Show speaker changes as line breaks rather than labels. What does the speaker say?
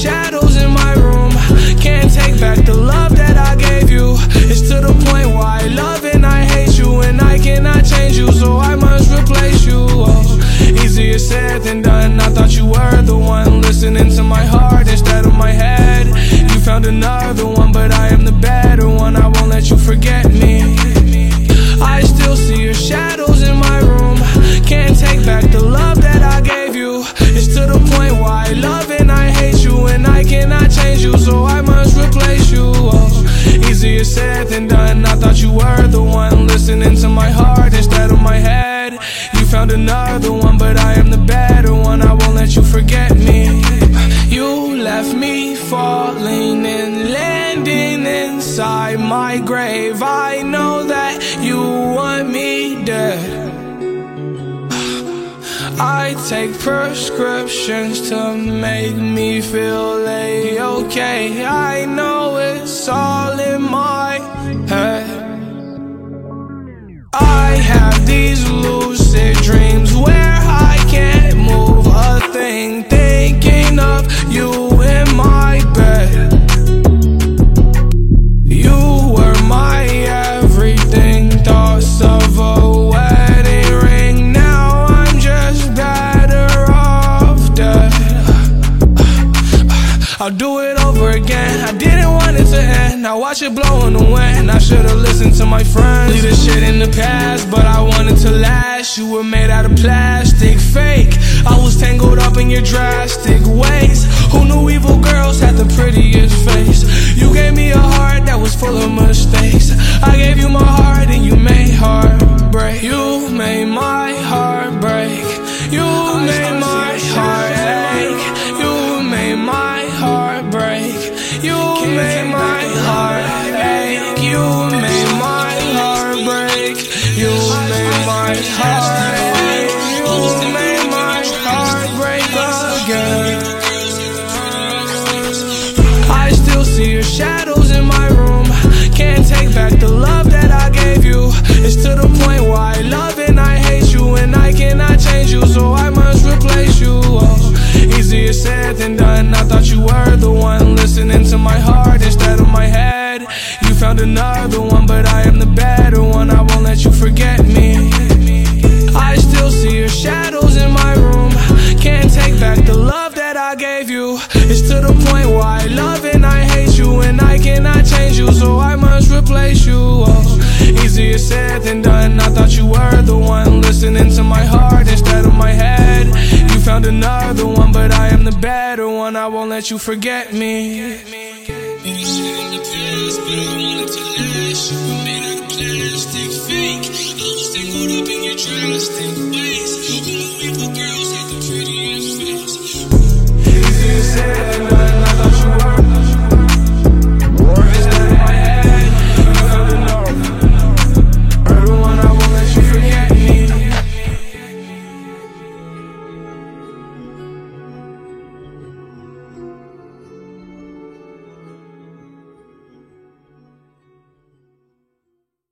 shadows in my room. Can't take back the love that I gave you. It's to the point where I love and I hate you, and I cannot change you, so I must replace you. Oh, easier said than done. I thought you were the one listening to my heart instead of my head. You found another one, but I am the better one. I won't let you forget me. I still see your shadows in my room. Can't take back the love that I gave you. It's to the point where I love and I hate you, and I cannot change you, so I must replace you. Oh, easier said than done. I thought you were the one listening to my heart instead of my head. You found another one, but I am the better one. I won't let you forget me. You left me falling and landing inside my grave. I know that you want me dead. I take prescriptions to make me feel A-okay. I know it's all in my head. I have these lucid dreams where I can't move a thing, thinking of you in my bed. You were my everything, thoughts of a wedding ring. Now I'm just better off dead. I'll do it over again. I didn't want it to end. Now watch it blow in the wind. I should've listened to my friends. Leave this shit in the past, but I wanted to last. You were made out of plastic, fake. I was tangled up in your drastic ways. Who knew evil girls had the prettiest face? You gave me a heart that was full of mistakes. I gave you my heart and you made heartbreak. You made my heart break. You made my heart ache. You made my heart break. You made my heart ache. You made my heart break. You made my heart ache. You made my heart break again. I still see your shadows in my room. Can't take back the love that I gave you. It's to the point where I love and I hate you, and I cannot change you, so I must replace you. Oh, easier said than done. I thought you were the one listening to my heart instead of my head. You found another one, but I am the better one. I won't let you forget me. I still see your shadows in my room. Can't take back the love that I gave you. It's to the point where I love and I hate you, and I cannot change you, so I must replace you. Oh, easier said than done. I thought you were the one listening to my heart instead of my head. You found another one, but I am the better one. I won't let you forget me.
Made out of plastic, fake. I was tangled up in your drastic